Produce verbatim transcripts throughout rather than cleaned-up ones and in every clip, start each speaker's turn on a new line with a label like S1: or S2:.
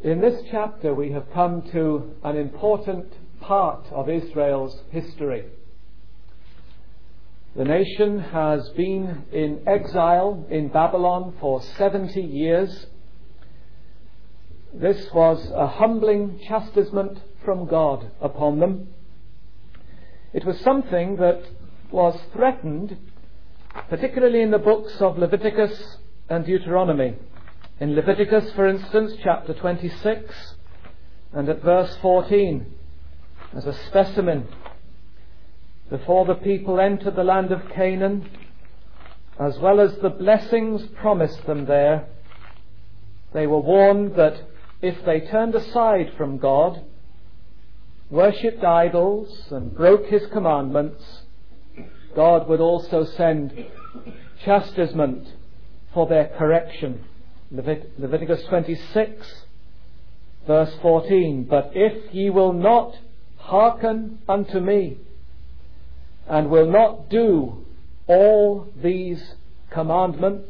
S1: In this chapter we have come to an important part of Israel's history. The nation has been in exile in Babylon for seventy years. This was a humbling chastisement from God upon them. It was something that was threatened, particularly in the books of Leviticus and Deuteronomy. In Leviticus, for instance, chapter twenty-six and at verse fourteen, as a specimen, before the people entered the land of Canaan, as well as the blessings promised them there, they were warned that if they turned aside from God, worshipped idols and broke his commandments, God would also send chastisement for their correction. Levit- Leviticus twenty-six, verse fourteen, "But if ye will not hearken unto me, and will not do all these commandments,"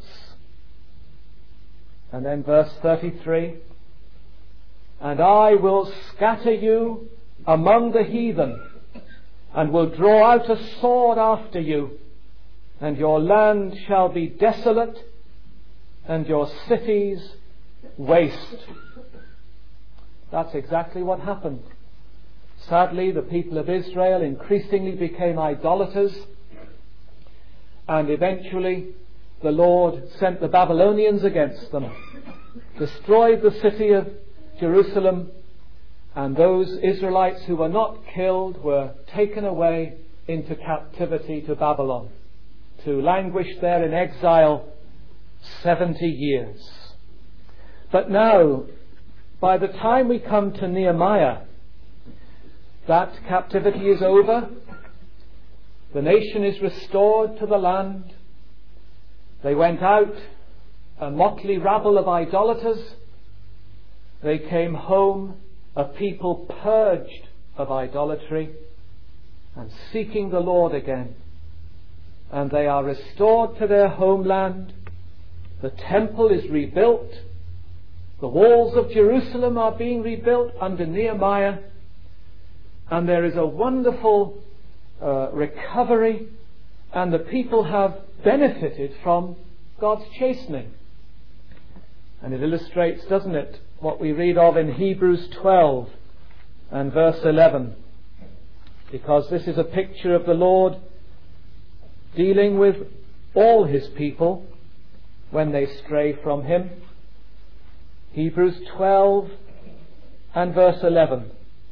S1: and then verse thirty-three, "and I will scatter you among the heathen, and will draw out a sword after you, and your land shall be desolate, and your cities waste." That's exactly what happened. Sadly, the people of Israel increasingly became idolaters, and eventually the Lord sent the Babylonians against them, destroyed the city of Jerusalem, and those Israelites who were not killed were taken away into captivity to Babylon, to languish there in exile seventy years. But now, by the time we come to Nehemiah, that captivity is over. The nation is restored to the land. They went out, a motley rabble of idolaters. They came home, a people purged of idolatry and seeking the Lord again. And they are restored to their homeland. The temple is rebuilt. The walls of Jerusalem are being rebuilt under Nehemiah. And there is a wonderful uh, recovery, and the people have benefited from God's chastening. And it illustrates, doesn't it, what we read of in Hebrews twelve and verse eleven. Because this is a picture of the Lord dealing with all his people when they stray from him. Hebrews twelve and verse eleven.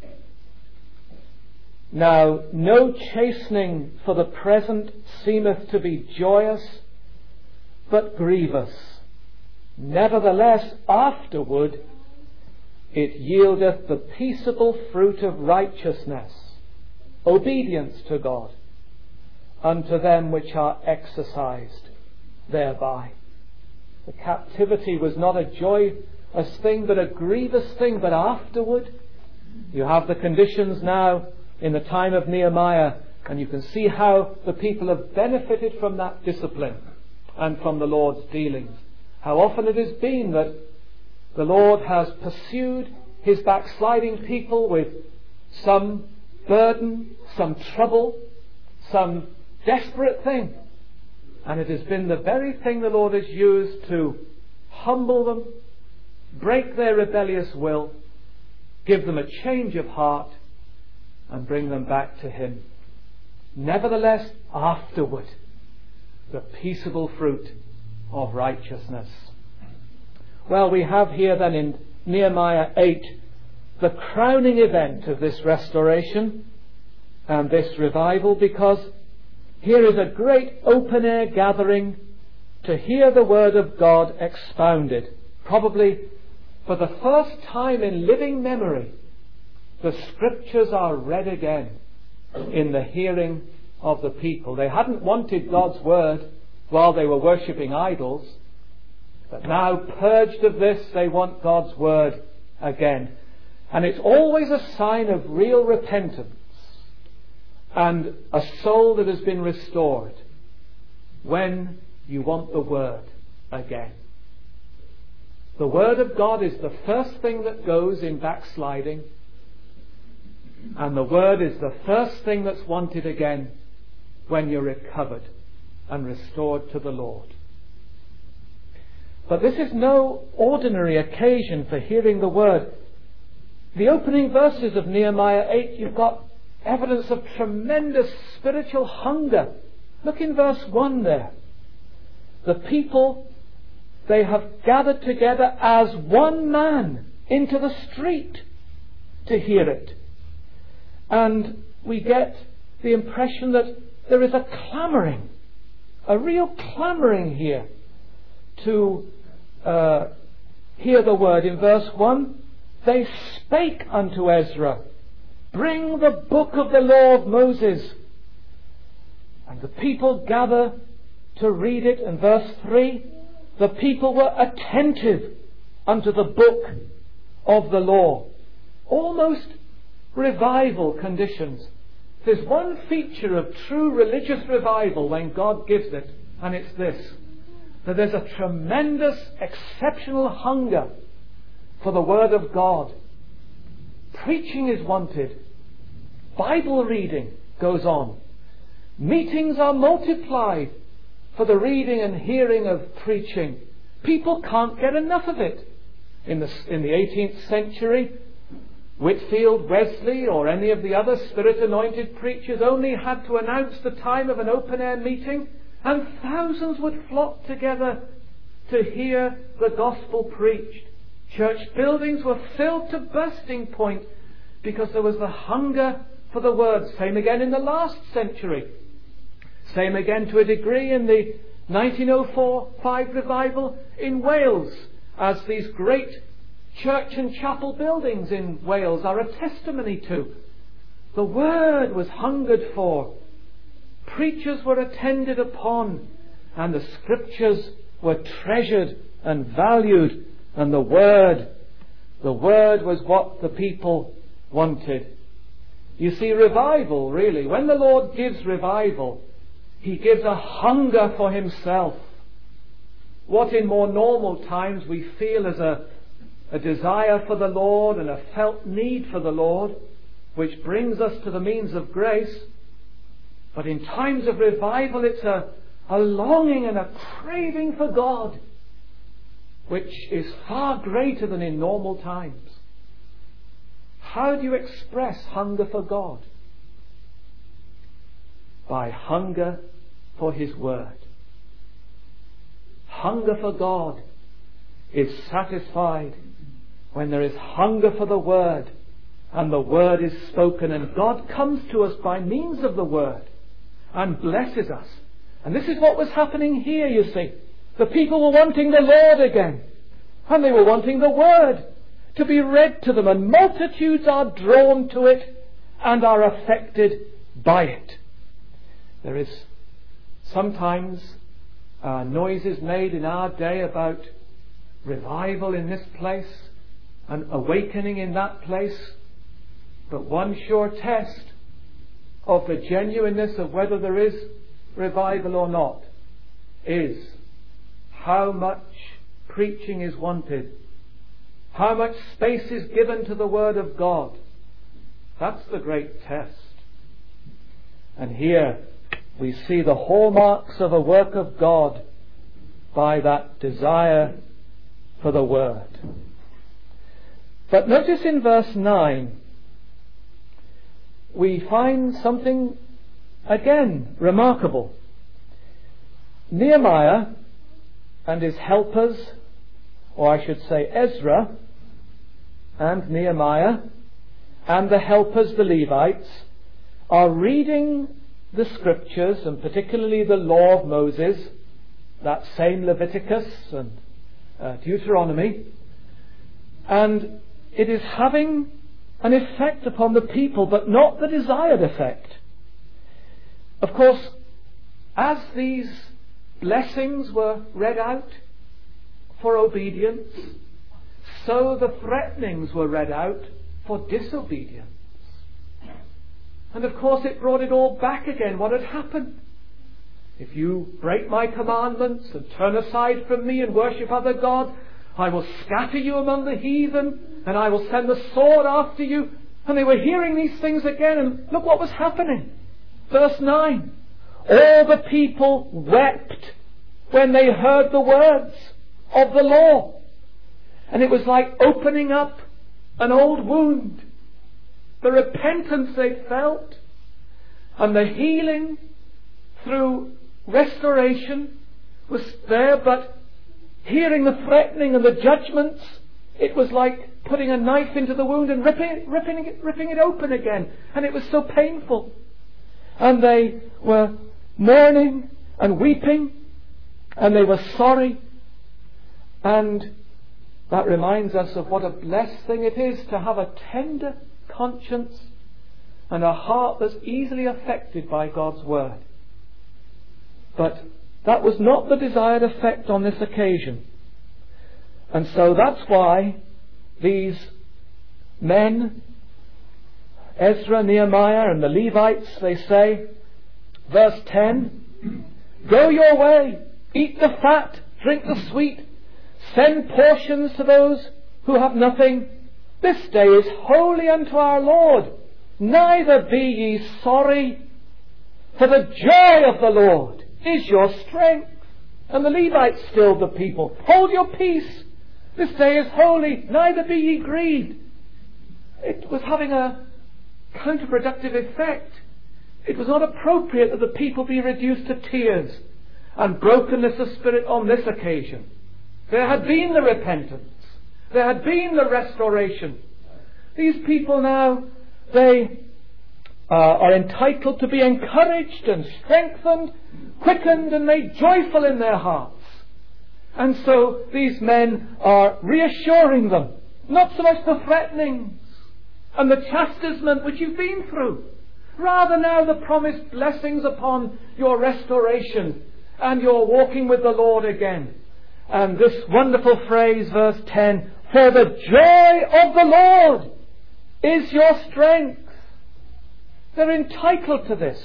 S1: "Now no chastening for the present seemeth to be joyous, but grievous. Nevertheless afterward it yieldeth the peaceable fruit of righteousness," obedience to God, "unto them which are exercised thereby." The captivity was not a joyous thing, but a grievous thing. But afterward, you have the conditions now in the time of Nehemiah, and you can see how the people have benefited from that discipline and from the Lord's dealings. How often it has been that the Lord has pursued his backsliding people with some burden, some trouble, some desperate thing. And it has been the very thing the Lord has used to humble them, break their rebellious will, give them a change of heart, and bring them back to him. Nevertheless, afterward, the peaceable fruit of righteousness. Well, we have here then in Nehemiah eight the crowning event of this restoration and this revival, because here is a great open-air gathering to hear the Word of God expounded. Probably for the first time in living memory, the Scriptures are read again in the hearing of the people. They hadn't wanted God's Word while they were worshipping idols, but now, purged of this, they want God's Word again. And it's always a sign of real repentance and a soul that has been restored when you want the Word again. The Word of God is the first thing that goes in backsliding, and the Word is the first thing that's wanted again when you're recovered and restored to the Lord. But this is no ordinary occasion for hearing the Word. The opening verses of Nehemiah eight, you've got evidence of tremendous spiritual hunger. Look in verse one there. The people, they have gathered together as one man into the street to hear it. And we get the impression that there is a clamouring, a real clamouring here to uh, hear the word. In verse one, they spake unto Ezra, bring the book of the law of Moses. And the people gather to read it. And verse three, the people were attentive unto the book of the law. Almost revival conditions. There's one feature of true religious revival when God gives it, and it's this: that there's a tremendous, exceptional hunger for the Word of God. Preaching is wanted. Bible reading goes on. Meetings are multiplied for the reading and hearing of preaching. People can't get enough of it. In the, in the eighteenth century, Whitfield, Wesley, or any of the other Spirit-anointed preachers only had to announce the time of an open-air meeting, and thousands would flock together to hear the gospel preached. Church buildings were filled to bursting point because there was the hunger for the Word. Same again in the last century. Same again to a degree in the nineteen oh four five revival in Wales, as these great church and chapel buildings in Wales are a testimony to. The Word was hungered for. Preachers were attended upon, and the Scriptures were treasured and valued, and the Word, the Word was what the people wanted. You see, revival, really, when the Lord gives revival, He gives a hunger for Himself. What in more normal times we feel as a, a desire for the Lord and a felt need for the Lord, which brings us to the means of grace. But in times of revival, it's a, a longing and a craving for God, which is far greater than in normal times. How do you express hunger for God? By hunger for His Word. Hunger for God is satisfied when there is hunger for the Word, and the Word is spoken, and God comes to us by means of the Word and blesses us. And this is what was happening here, you see. The people were wanting the Lord again, and they were wanting the Word to be read to them, and multitudes are drawn to it and are affected by it. There is sometimes uh, noises made in our day about revival in this place and awakening in that place, but one sure test of the genuineness of whether there is revival or not is how much preaching is wanted, how much space is given to the Word of God. That's the great test. And here we see the hallmarks of a work of God by that desire for the Word. But notice in verse nine, we find something again remarkable. Nehemiah and his helpers, or I should say Ezra and Nehemiah and the helpers, the Levites, are reading the Scriptures, and particularly the law of Moses, that same Leviticus and uh, Deuteronomy, and it is having an effect upon the people, but not the desired effect. Of course, as these blessings were read out for obedience, so the threatenings were read out for disobedience. And of course it brought it all back again, what had happened. If you break my commandments and turn aside from me and worship other gods, I will scatter you among the heathen, and I will send the sword after you. And they were hearing these things again, and look what was happening. Verse nine. All the people wept when they heard the words of the law. And it was like opening up an old wound. The repentance they felt, and the healing through restoration was there, but hearing the threatening and the judgments, it was like putting a knife into the wound and ripping, ripping, it, ripping it open again. And it was so painful. And they were mourning and weeping, and they were sorry. And that reminds us of what a blessed thing it is to have a tender conscience and a heart that's easily affected by God's word. But that was not the desired effect on this occasion. And so that's why these men, Ezra, Nehemiah and the Levites, they say, verse ten, go your way, eat the fat, drink the sweet, send portions to those who have nothing. This day is holy unto our Lord. Neither be ye sorry, for the joy of the Lord is your strength. And the Levites stilled the people. Hold your peace. This day is holy. Neither be ye grieved. It was having a counterproductive effect. It was not appropriate that the people be reduced to tears and brokenness of spirit on this occasion. There had been the repentance. There had been the restoration. These people now, they uh, are entitled to be encouraged and strengthened, quickened and made joyful in their hearts. And so these men are reassuring them, not so much the threatenings and the chastisement which you've been through, rather now the promised blessings upon your restoration and your walking with the Lord again. And this wonderful phrase, verse ten, for the joy of the Lord is your strength. They're entitled to this.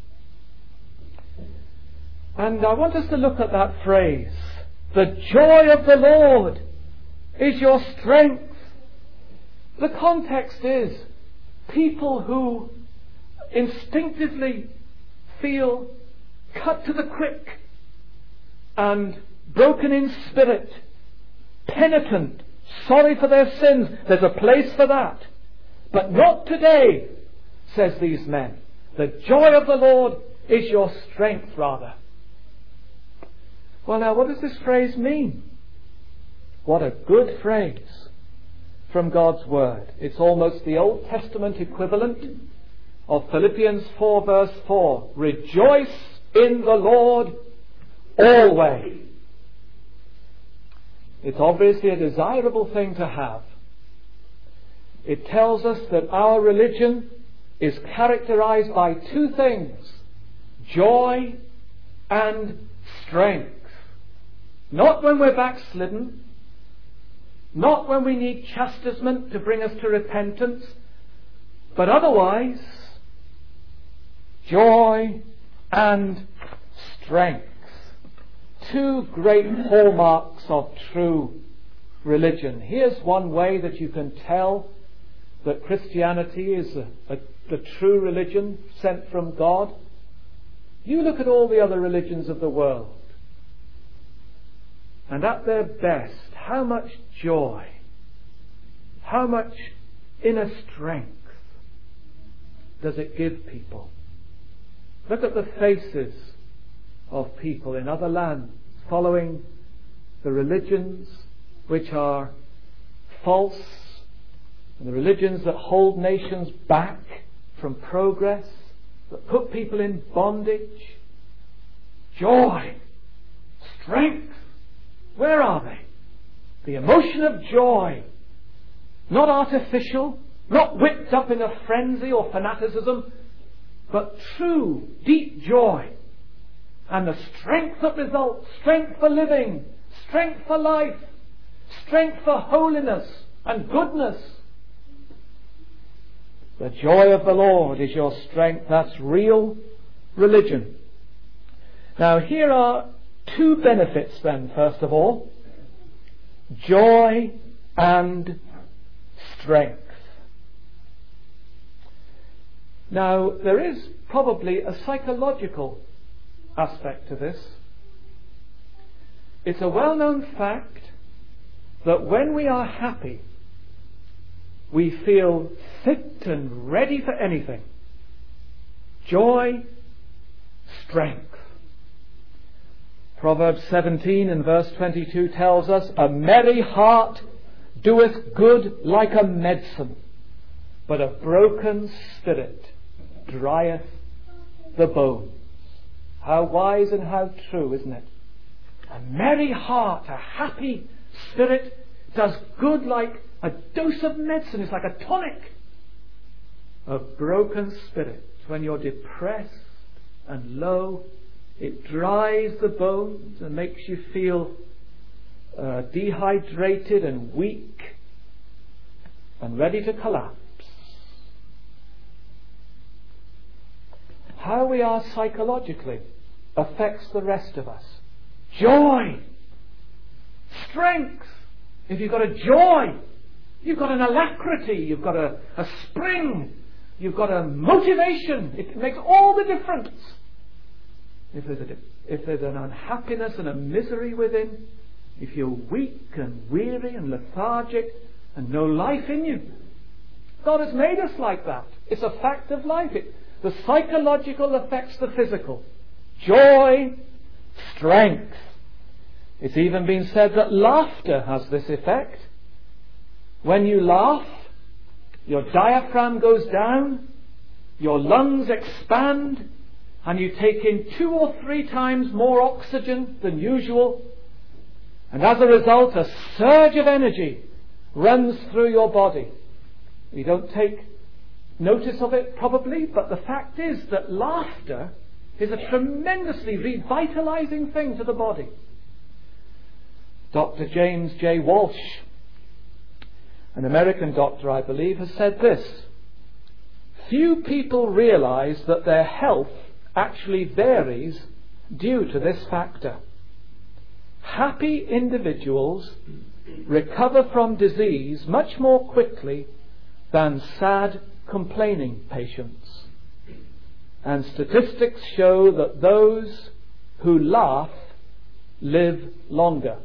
S1: And I want us to look at that phrase. The joy of the Lord is your strength. The context is people who instinctively feel cut to the quick and broken in spirit, penitent, sorry for their sins. There's a place for that. But not today, says these men. The joy of the Lord is your strength, rather. Well, now, what does this phrase mean? What a good phrase from God's Word. It's almost the Old Testament equivalent of Philippians four, verse four. Rejoice in the Lord always. It's obviously a desirable thing to have. It tells us that our religion is characterized by two things: joy and strength. Not when we're backslidden, not when we need chastisement to bring us to repentance, but otherwise, joy and strength. Two great hallmarks of true religion. Here's one way that you can tell that Christianity is a, a, the true religion sent from God. You look at all the other religions of the world, and at their best, how much joy, how much inner strength does it give people? Look at the faces of people in other lands following the religions which are false, and the religions that hold nations back from progress, that put people in bondage. Joy, strength, where are they? The emotion of joy, not artificial, not whipped up in a frenzy or fanaticism, but true, deep joy. And the strength that results, strength for living, strength for life, strength for holiness and goodness. The joy of the Lord is your strength. That's real religion. Now here are two benefits then, first of all. joy and strength. Now, there is probably a psychological aspect to this. It's a well-known fact that when we are happy, we feel fit and ready for anything. Joy, strength. Proverbs seventeen and verse twenty-two tells us, a merry heart doeth good like a medicine, but a broken spirit drieth the bones. How wise and how true, isn't it? A merry heart, a happy spirit does good like a dose of medicine. It's like a tonic. A broken spirit, when you're depressed and low, it dries the bones and makes you feel uh, dehydrated and weak and ready to collapse. How we are psychologically affects the rest of us. Joy, strength. If you've got a joy, you've got an alacrity, you've got a, a spring, you've got a motivation. It makes all the difference. If there's, a, if there's an unhappiness and a misery within, if you're weak and weary and lethargic and no life in you, God has made us like that. It's a fact of life. It, the psychological affects the physical. Joy, strength. It's even been said that laughter has this effect. When you laugh, your diaphragm goes down, your lungs expand, and you take in two or three times more oxygen than usual. And as a result, a surge of energy runs through your body. You don't take notice of it probably, but the fact is that laughter is a tremendously revitalizing thing to the body. Doctor James J. Walsh, an American doctor, I believe, has said this: few people realize that their health actually varies due to this factor. Happy individuals recover from disease much more quickly than sad, complaining patients. And statistics show that those who laugh live longer.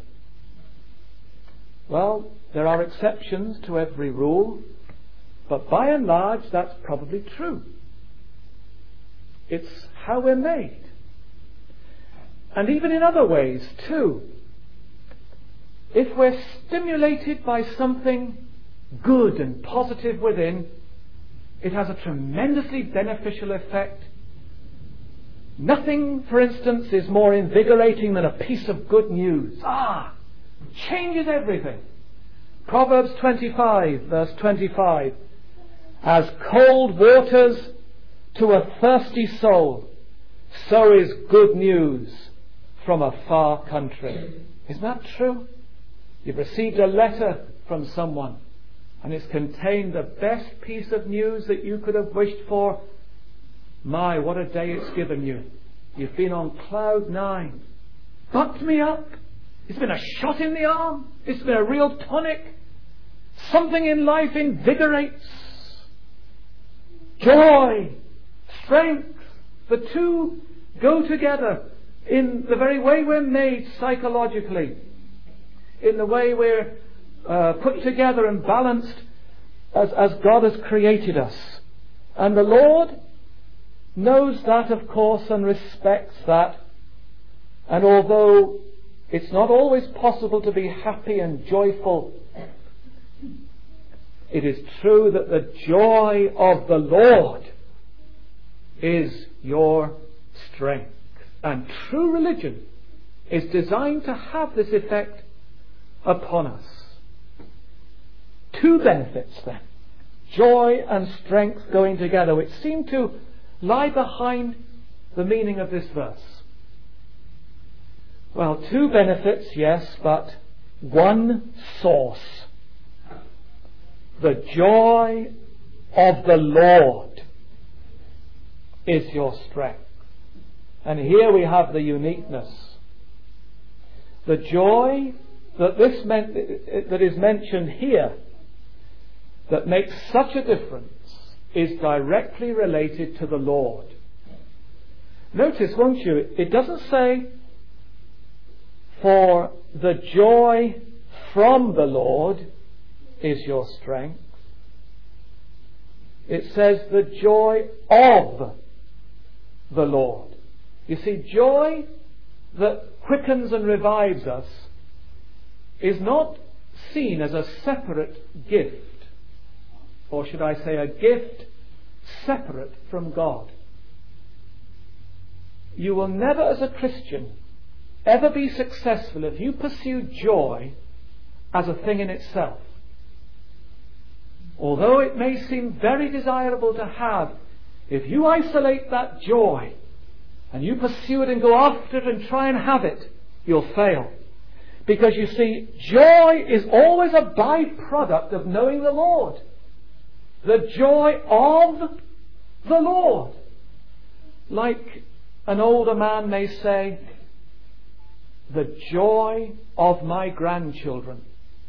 S1: Well, there are exceptions to every rule, but by and large that's probably true. It's how we're made. And even in other ways too. If we're stimulated by something good and positive within, it has a tremendously beneficial effect. Nothing, for instance, is more invigorating than a piece of good news. Ah! Changes everything. Proverbs twenty-five, verse twenty-five. As cold waters to a thirsty soul, so is good news from a far country. Isn't that true? You've received a letter from someone, and it's contained the best piece of news that you could have wished for. My, what a day it's given you. You've been on cloud nine. Bucked me up. It's been a shot in the arm. It's been a real tonic. Something in life invigorates. Joy, strength. The two go together in the very way we're made psychologically, in the way we're uh, put together and balanced as, as God has created us. And the Lord knows that, of course, and respects that. And although it's not always possible to be happy and joyful, it is true that the joy of the Lord is your strength. And true religion is designed to have this effect upon us. Two benefits then. Joy and strength going together, which seem to lie behind the meaning of this verse. Well, two benefits, yes, but one source. The joy of the Lord is your strength. And here we have the uniqueness. The joy that this meant, that is mentioned here that makes such a difference is directly related to the Lord. Notice, won't you, it doesn't say for the joy from the Lord is your strength. It says the joy of the Lord. You see, joy that quickens and revives us is not seen as a separate gift, or should I say a gift separate from God. You will never, as a Christian, ever be successful if you pursue joy as a thing in itself. Although it may seem very desirable to have, if you isolate that joy and you pursue it and go after it and try and have it, you'll fail. Because you see, joy is always a byproduct of knowing the Lord. The joy of the Lord. Like an older man may say, the joy of my grandchildren.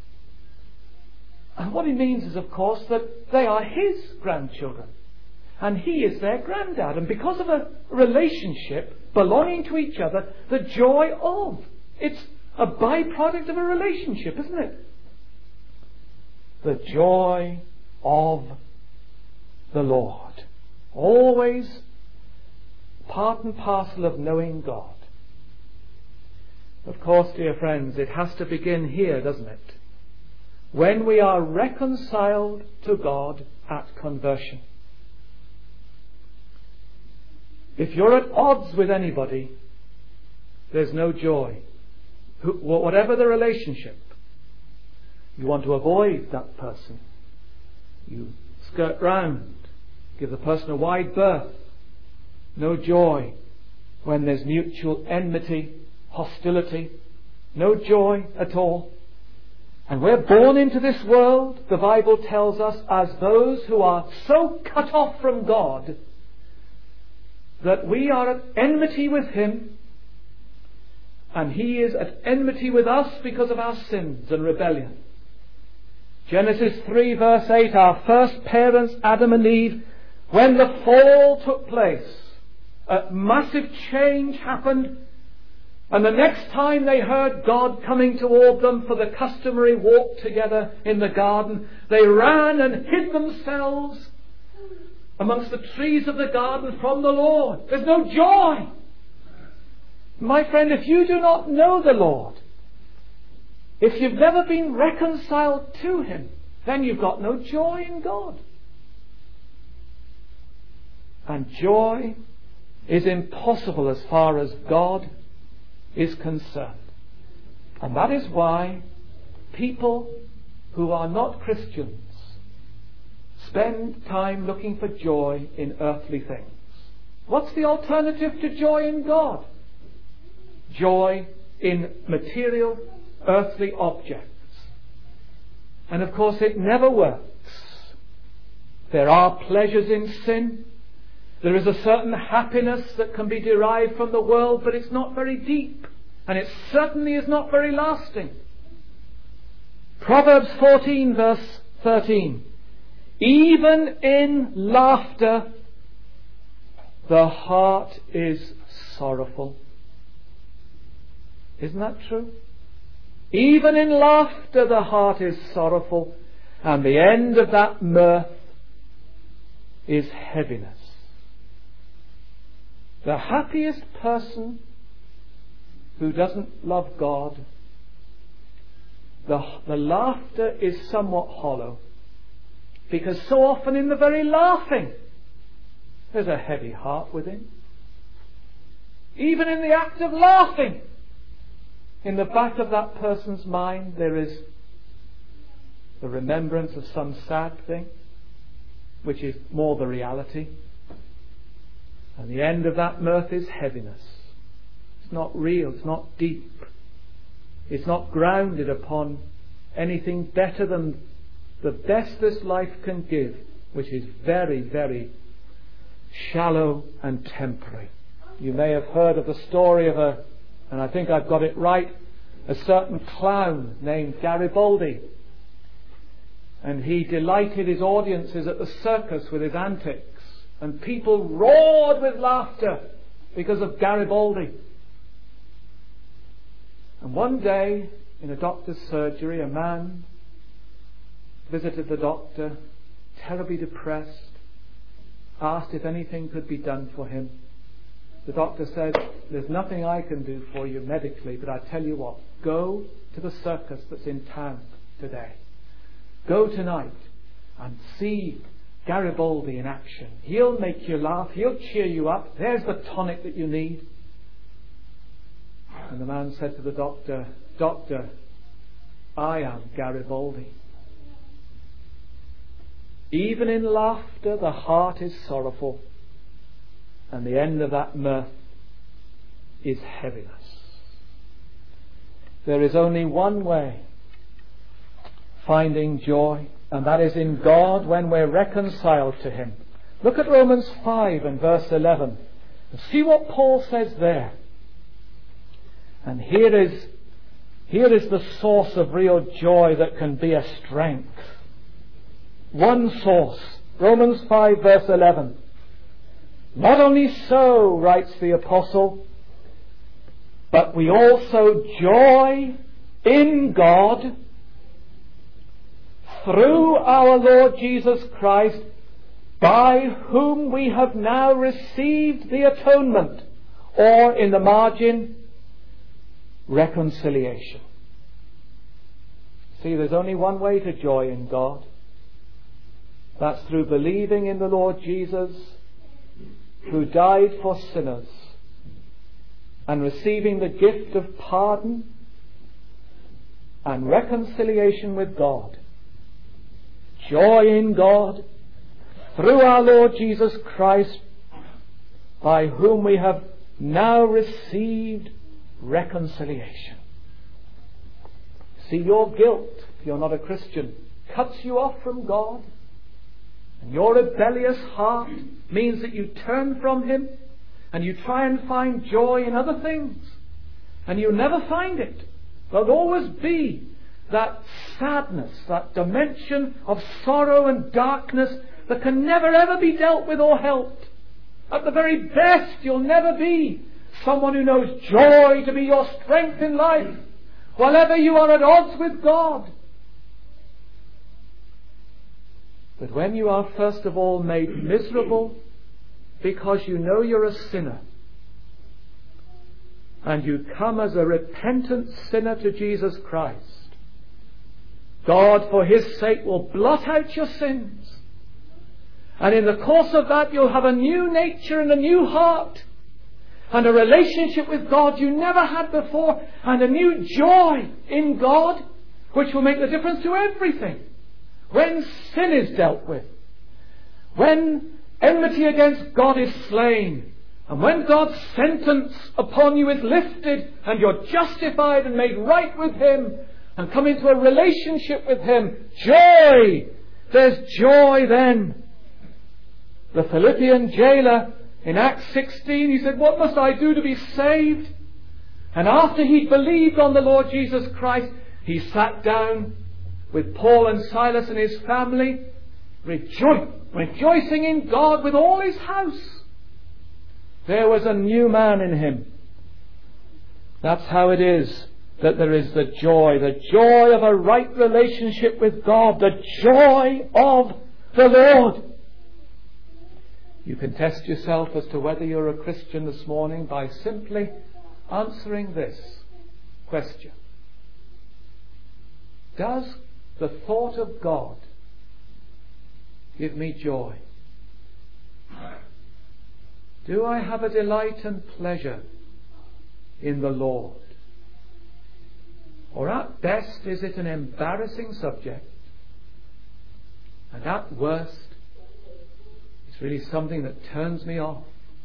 S1: And what he means is, of course, that they are his grandchildren. And he is their granddad. And because of a relationship belonging to each other, the joy of. It's a byproduct of a relationship, isn't it? The joy of the Lord. Always part and parcel of knowing God. Of course, dear friends, it has to begin here, doesn't it? When we are reconciled to God at conversion. If you're at odds with anybody, there's no joy. Whatever the relationship, you want to avoid that person. You skirt round, give the person a wide berth. No joy when there's mutual enmity, hostility. No joy at all. And we're born into this world, the Bible tells us, as those who are so cut off from God that we are at enmity with Him, and He is at enmity with us because of our sins and rebellion. Genesis three verse eight, our first parents, Adam and Eve, when the fall took place, a massive change happened. And the next time they heard God coming toward them for the customary walk together in the garden, they ran and hid themselves amongst the trees of the garden from the Lord. There's no joy. My friend, if you do not know the Lord, if you've never been reconciled to Him, then you've got no joy in God. And joy is impossible as far as God is concerned. And that is why people who are not Christians spend time looking for joy in earthly things. What's the alternative to joy in God? Joy in material, earthly objects. And of course it never works. There are pleasures in sin. There is a certain happiness that can be derived from the world, but it's not very deep. And it certainly is not very lasting. Proverbs fourteen verse thirteen. Even in laughter, the heart is sorrowful. Isn't that true? Even in laughter, the heart is sorrowful, and the end of that mirth is heaviness. The happiest person who doesn't love God, the, the laughter is somewhat hollow, because so often in the very laughing there's a heavy heart within. Even in the act of laughing, in the back of that person's mind there is the remembrance of some sad thing, which is more the reality. And the end of that mirth is heaviness. It's not real, it's not deep. It's not grounded upon anything better than the best this life can give, which is very, very shallow and temporary. You may have heard of the story of a, and I think I've got it right, a certain clown named Garibaldi. And he delighted his audiences at the circus with his antics. And people roared with laughter because of Garibaldi. And one day, in a doctor's surgery, a man visited the doctor, terribly depressed, asked if anything could be done for him. The doctor said, "There's nothing I can do for you medically, but I tell you what, go to the circus that's in town today. Go tonight and see Garibaldi in action. He'll make you laugh. He'll cheer you up. There's the tonic that you need." And the man said to the doctor, "Doctor, I am Garibaldi." Even in laughter the heart is sorrowful, and the end of that mirth is heaviness. There is only one way finding joy, and that is in God when we're reconciled to Him. Look at Romans five and verse eleven and see what Paul says there. And here is here is the source of real joy that can be a strength. One source, Romans five verse eleven. "Not only so," writes the apostle, "but we also joy in God through our Lord Jesus Christ, by whom we have now received the atonement," or in the margin, reconciliation. See, there's only one way to joy in God. That's through believing in the Lord Jesus, who died for sinners, and receiving the gift of pardon and reconciliation with God. Joy in God through our Lord Jesus Christ, by whom we have now received reconciliation. See, your guilt, if you're not a Christian, cuts you off from God. And your rebellious heart means that you turn from Him and you try and find joy in other things. And you never find it. There'll always be that sadness, that dimension of sorrow and darkness that can never ever be dealt with or helped. At the very best, you'll never be someone who knows joy to be your strength in life, while ever you are at odds with God. But when you are first of all made miserable because you know you're a sinner, and you come as a repentant sinner to Jesus Christ, God for His sake will blot out your sins. And in the course of that you'll have a new nature and a new heart, and a relationship with God you never had before, and a new joy in God which will make the difference to everything. When sin is dealt with, when enmity against God is slain, and when God's sentence upon you is lifted and you're justified and made right with Him and come into a relationship with Him, joy! There's joy then. The Philippian jailer in Acts sixteen, he said, "What must I do to be saved?" And after he'd believed on the Lord Jesus Christ, he sat down with Paul and Silas and his family, rejoice, rejoicing in God with all his house. There was a new man in him. That's how it is that there is the joy, the joy of a right relationship with God, the joy of the Lord. You can test yourself as to whether you're a Christian this morning by simply answering this question. Does the thought of God give me joy? Do I have a delight and pleasure in the Lord? Or at best is it an embarrassing subject? And at worst, it's really something that turns me off.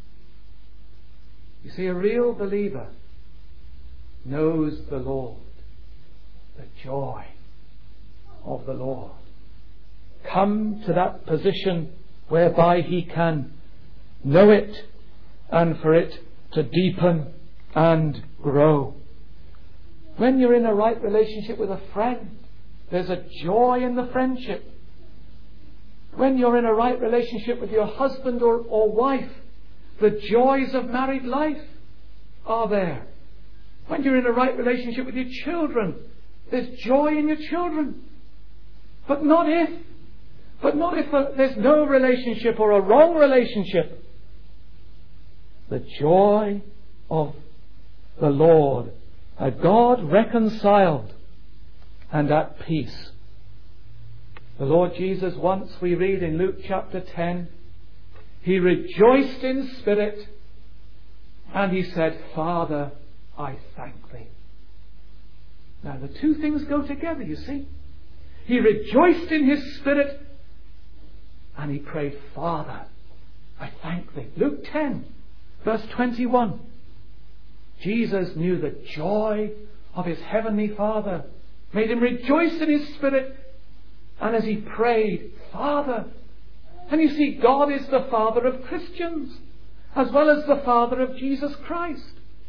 S1: You see, a real believer knows the Lord, the joy of the Lord. Come to that position whereby he can know it and for it to deepen and grow. When you're in a right relationship with a friend, there's a joy in the friendship. When you're in a right relationship with your husband or, or wife, the joys of married life are there. When you're in a right relationship with your children, there's joy in your children. But not if, but not if a, there's no relationship or a wrong relationship. The joy of the Lord, a God reconciled and at peace. The Lord Jesus, once we read in Luke chapter ten, He rejoiced in spirit and He said, Father, I thank Thee. Now the two things go together, you see. He rejoiced in His spirit and He prayed, Father, I thank Thee. Luke ten, verse twenty-one. Jesus knew the joy of His heavenly Father, made Him rejoice in His spirit, and as He prayed, Father. And you see, God is the Father of Christians, as well as the Father of Jesus Christ.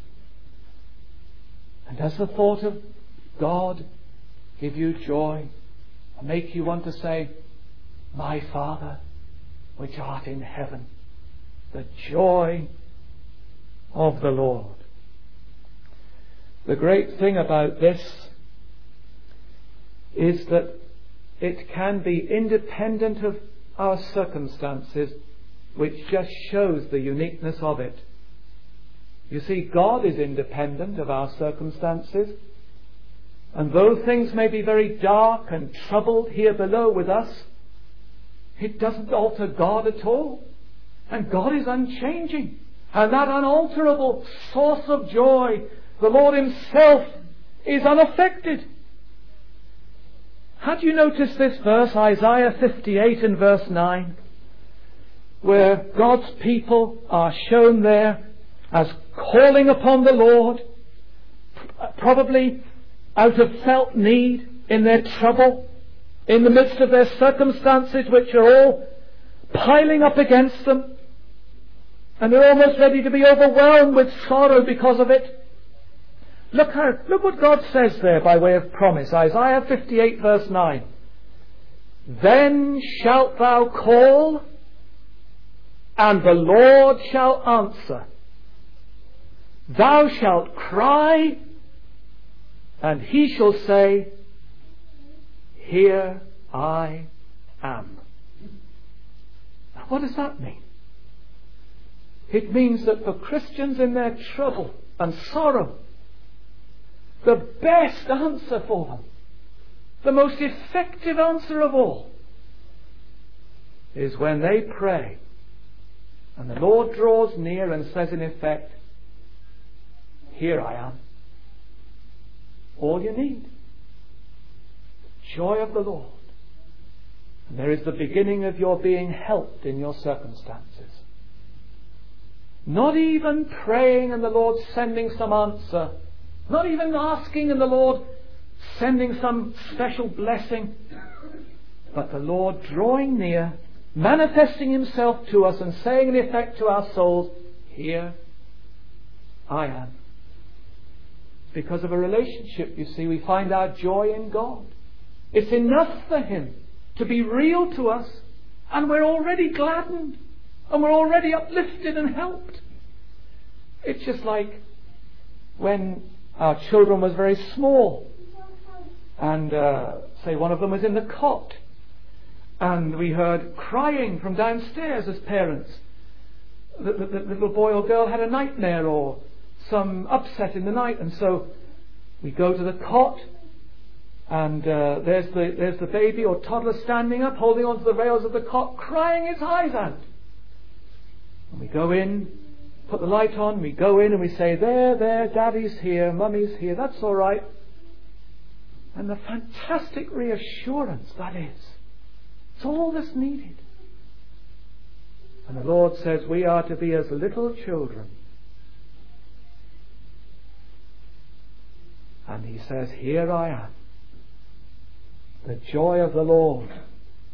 S1: And does the thought of God give you joy, and make you want to say, My Father, which art in heaven, the joy of the Lord. The great thing about this is that it can be independent of our circumstances, which just shows the uniqueness of it. You see, God is independent of our circumstances, and though things may be very dark and troubled here below with us, it doesn't alter God at all. And God is unchanging, and that unalterable source of joy, the Lord Himself, is unaffected. Had you noticed this verse, Isaiah fifty-eight and verse nine, where God's people are shown there as calling upon the Lord, probably out of felt need, in their trouble, in the midst of their circumstances which are all piling up against them, and they're almost ready to be overwhelmed with sorrow because of it. Look how, look what God says there by way of promise. Isaiah fifty-eight verse nine. Then shalt thou call, and the Lord shall answer. Thou shalt cry, and He shall say, Here I am. Now, what does that mean? It means that for Christians in their trouble and sorrow, the best answer for them, the most effective answer of all, is when they pray and the Lord draws near and says in effect, Here I am. All you need. The joy of the Lord. And there is the beginning of your being helped in your circumstances. Not even praying and the Lord sending some answer. Not even asking and the Lord sending some special blessing. But the Lord drawing near, manifesting Himself to us and saying in effect to our souls, Here I am. Because of a relationship, you see, we find our joy in God. It's enough for Him to be real to us, and we're already gladdened, and we're already uplifted and helped. It's just like when our children was very small, and uh, say one of them was in the cot, and we heard crying from downstairs as parents. The, the, the little boy or girl had a nightmare or some upset in the night, and so we go to the cot, and uh, there's the there's the baby or toddler standing up, holding onto the rails of the cot, crying his eyes out. And we go in, put the light on, we go in and we say, There, there, Daddy's here, Mummy's here, that's all right. And the fantastic reassurance that is. It's all that's needed. And the Lord says we are to be as little children. And He says, Here I am. The joy of the Lord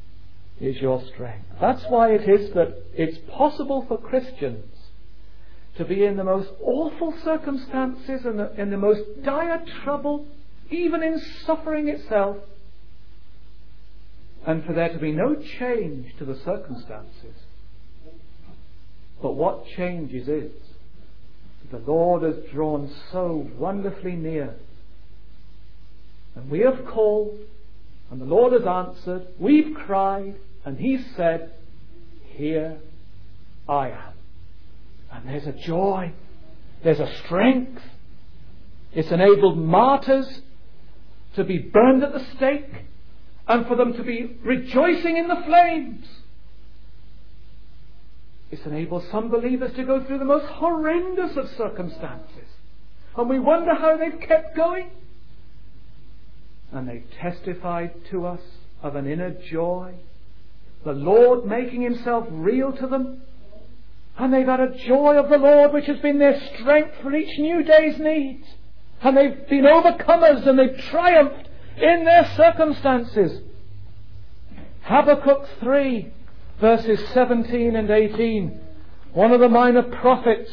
S1: is your strength. That's why it is that it's possible for Christians to be in the most awful circumstances and in the most dire trouble, even in suffering itself, and for there to be no change to the circumstances. But what changes is the Lord has drawn so wonderfully near, and we have called, and the Lord has answered. We've cried, and He said, "Here I am." And there's a joy, there's a strength. It's enabled martyrs to be burned at the stake, and for them to be rejoicing in the flames. It's enabled some believers to go through the most horrendous of circumstances, and we wonder how they've kept going. And they've testified to us of an inner joy, the Lord making Himself real to them, and they've had a joy of the Lord which has been their strength for each new day's needs, and they've been overcomers, and they've triumphed in their circumstances. Habakkuk three verses seventeen and eighteen, one of the minor prophets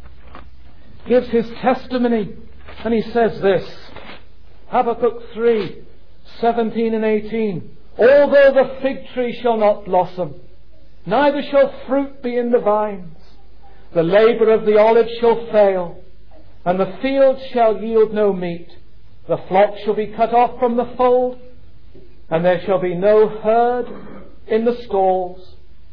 S1: gives his testimony, and he says this, Habakkuk three seventeen and eighteen, "Although the fig tree shall not blossom, neither shall fruit be in the vines, the labour of the olive shall fail, and the field shall yield no meat, the flock shall be cut off from the fold, and there shall be no herd in the stalls."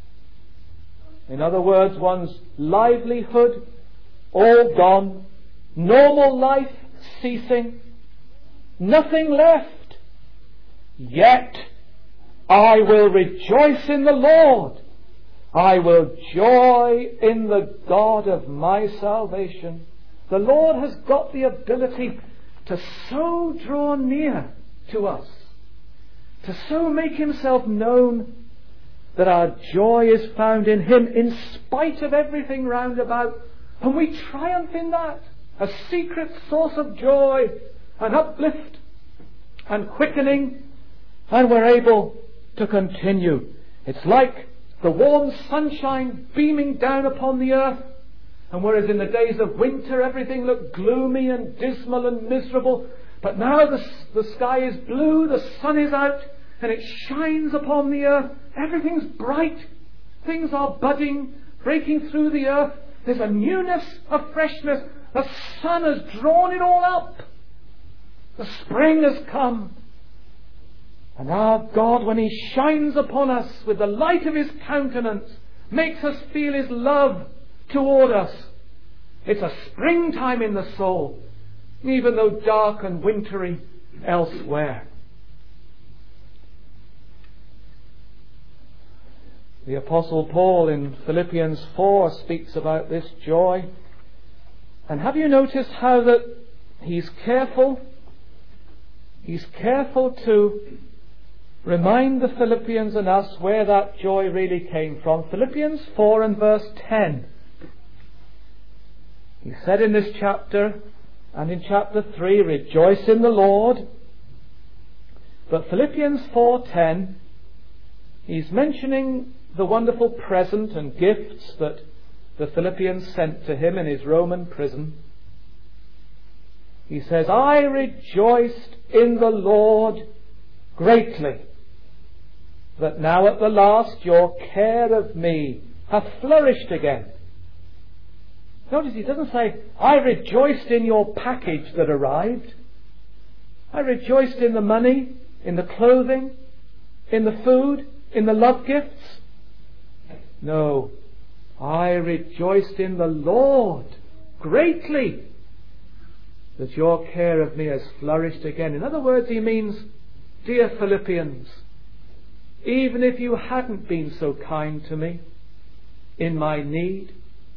S1: In other words, one's livelihood all gone, normal life ceasing, nothing left. Yet I will rejoice in the Lord. I will joy in the God of my salvation. The Lord has got the ability to so draw near to us, to so make Himself known, that our joy is found in Him in spite of everything round about, and we triumph in that, a secret source of joy and uplift and quickening, and we're able to continue. It's like the warm sunshine beaming down upon the earth, and whereas in the days of winter everything looked gloomy and dismal and miserable, but now the, the sky is blue, the sun is out, and it shines upon the earth. Everything's bright. Things are budding, breaking through the earth. There's a newness, a freshness. The sun has drawn it all up. The spring has come. And our God, when He shines upon us with the light of His countenance, makes us feel His love toward us. It's a springtime in the soul, even though dark and wintry elsewhere. The Apostle Paul in Philippians four speaks about this joy. And have you noticed how that he's careful? He's careful to remind the Philippians and us where that joy really came from. Philippians four and verse ten. He said in this chapter and in chapter three, "Rejoice in the Lord." But Philippians four ten, he's mentioning the wonderful present and gifts that the Philippians sent to him in his Roman prison. He says, "I rejoiced in the Lord greatly, that now at the last your care of me hath flourished again." Notice he doesn't say, "I rejoiced in your package that arrived. I rejoiced in the money, in the clothing, in the food, in the love gifts." No, "I rejoiced in the Lord greatly, that your care of me has flourished again." In other words, he means, dear Philippians, even if you hadn't been so kind to me in my need,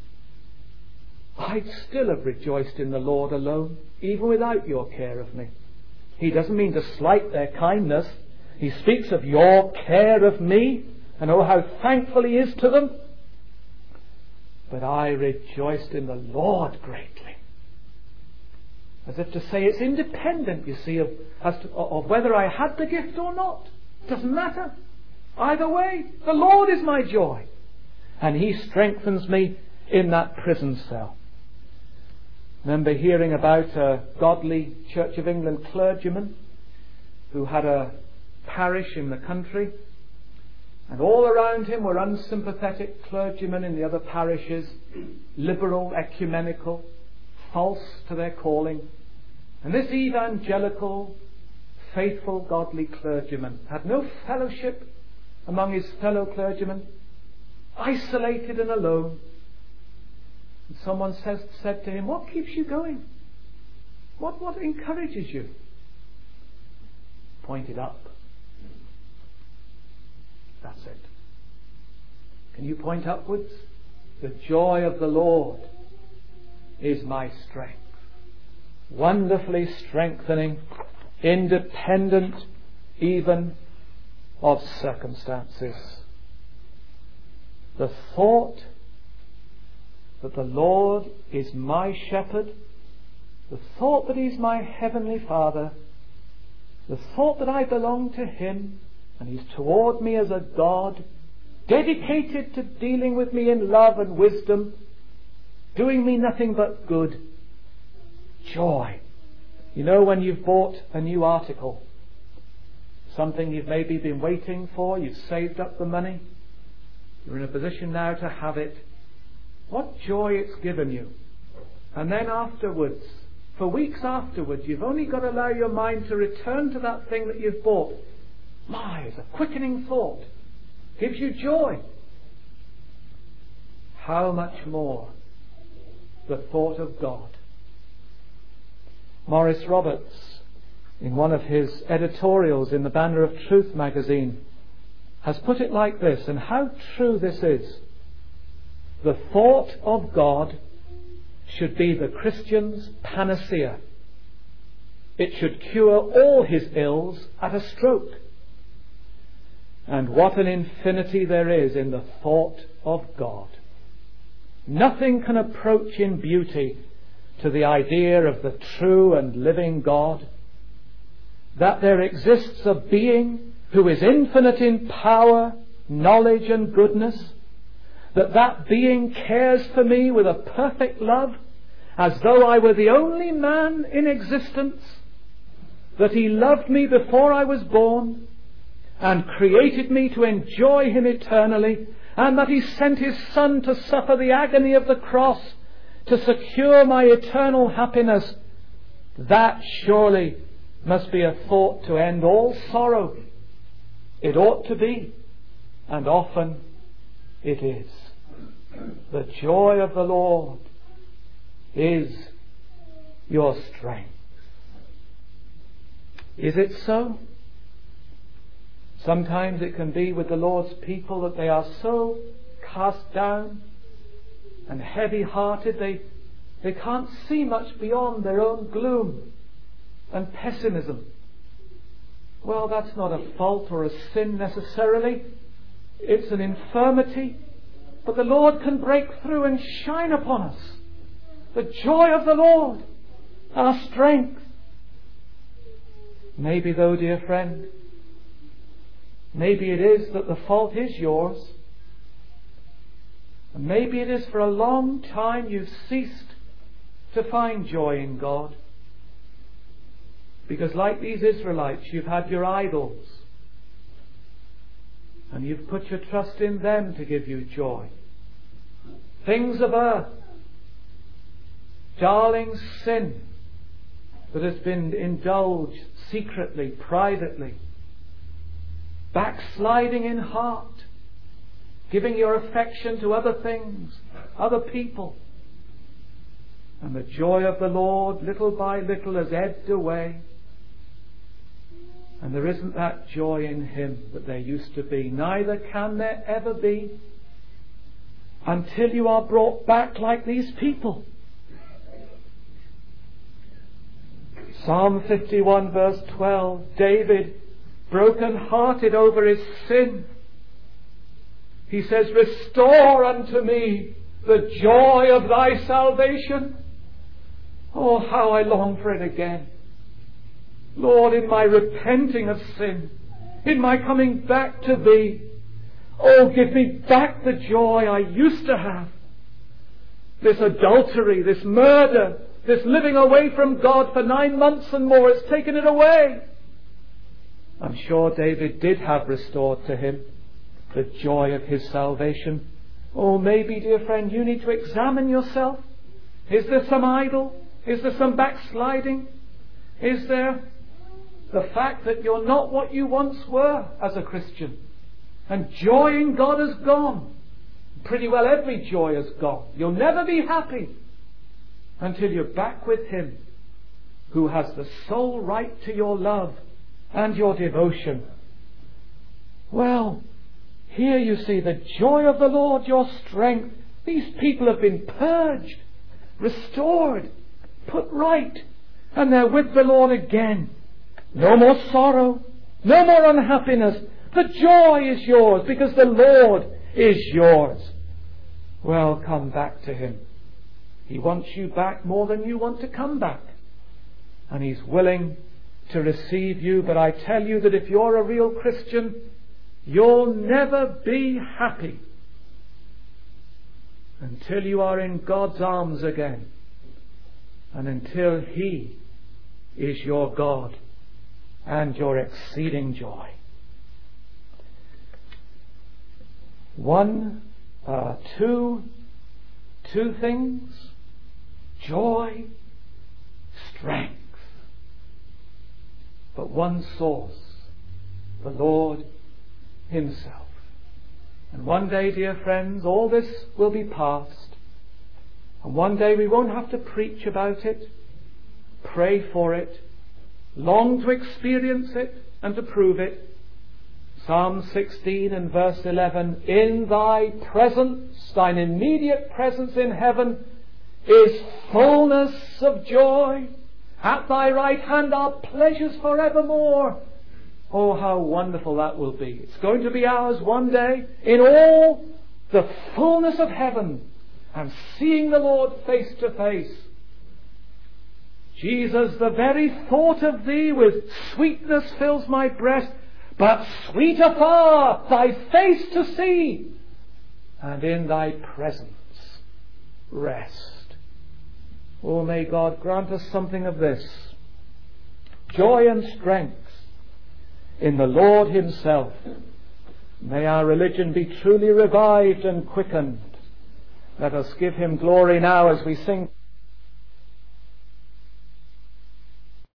S1: I'd still have rejoiced in the Lord alone, even without your care of me. He doesn't mean to slight their kindness. He speaks of your care of me, and oh, how thankful he is to them. But I rejoiced in the Lord greatly. As if to say it's independent, you see, of, as to, of whether I had the gift or not. Doesn't matter. Either way, the Lord is my joy. And He strengthens me in that prison cell. remember hearing about a godly Church of England clergyman who had a parish in the country, and all around him were unsympathetic clergymen in the other parishes, liberal, ecumenical, false to their calling. And this evangelical, faithful, godly clergyman had no fellowship among his fellow clergymen, isolated and alone. And someone says, said to him, "What keeps you going? What, what encourages you?" Pointed up. That's it. Can you point upwards? The joy of the Lord is my strength. Wonderfully strengthening, independent even of circumstances. The thought that the Lord is my shepherd, the thought that He's my heavenly Father, the thought that I belong to Him and He's toward me as a God, dedicated to dealing with me in love and wisdom, doing me nothing but good. Joy. You know, when you've bought a new article, something you've maybe been waiting for, you've saved up the money, you're in a position now to have it, what joy it's given you. And then afterwards, for weeks afterwards, you've only got to allow your mind to return to that thing that you've bought. My, it's a quickening thought. Gives you joy. How much more the thought of God. Maurice Roberts, in one of his editorials in the Banner of Truth magazine, has put it like this, and how true this is. The thought of God should be the Christian's panacea. It should cure all his ills at a stroke. And what an infinity there is in the thought of God. Nothing can approach in beauty to the idea of the true and living God. That there exists a being who is infinite in power, knowledge and goodness. That that being cares for me with a perfect love, as though I were the only man in existence. That He loved me before I was born, and created me to enjoy Him eternally, and that He sent His Son to suffer the agony of the cross to secure my eternal happiness. That surely must be a thought to end all sorrow. It ought to be, and often it is. The joy of the Lord is your strength. Is it so? Sometimes it can be with the Lord's people that they are so cast down and heavy-hearted they, they can't see much beyond their own gloom and pessimism. Well, that's not a fault or a sin necessarily. It's an infirmity. But the Lord can break through and shine upon us. The joy of the Lord, our strength. Maybe though, dear friend, maybe it is that the fault is yours. And maybe it is for a long time you've ceased to find joy in God. Because like these Israelites, you've had your idols. And you've put your trust in them to give you joy. Things of earth. Darling sin that has been indulged secretly, privately. Backsliding in heart. Giving your affection to other things, other people. And the joy of the Lord, little by little, has ebbed away. And there isn't that joy in Him that there used to be. Neither can there ever be until you are brought back like these people. Psalm fifty-one verse twelve, David, broken-hearted over his sin, he says, "Restore unto me the joy of thy salvation." Oh, how I long for it again. Lord, in my repenting of sin, in my coming back to Thee, oh, give me back the joy I used to have. This adultery, this murder, This living away from God for nine months and more has taken it away. I'm sure David did have restored to him the joy of his salvation. Oh, maybe, dear friend, you need to examine yourself. Is there some idol? Is there some backsliding? Is there the fact that you're not what you once were as a Christian? And joy in God has gone. Pretty well every joy has gone. You'll never be happy until you're back with Him who has the sole right to your love and your devotion. Well, here you see the joy of the Lord, your strength. These people have been purged, restored, put right, and they're with the Lord again. No more sorrow, no more unhappiness. The joy is yours because the Lord is yours. Well, come back to Him. He wants you back more than you want to come back. And He's willing to receive you. But I tell you that if you're a real Christian, you'll never be happy until you are in God's arms again, and until He is your God and your exceeding joy. One, uh, two, two things: joy, strength. But one source, the Lord Himself. And one day, dear friends, all this will be past. And one day we won't have to preach about it, pray for it, long to experience it and to prove it. Psalm sixteen and verse eleven, in Thy presence, Thine immediate presence in heaven, is fullness of joy. At Thy right hand are pleasures forevermore. Oh, how wonderful that will be. It's going to be ours one day in all the fullness of heaven, and seeing the Lord face to face. Jesus, the very thought of Thee with sweetness fills my breast, but sweeter far Thy face to see, and in Thy presence rest. Oh, may God grant us something of this. Joy and strength in the Lord Himself. May our religion be truly revived and quickened. Let us give Him glory now as we sing.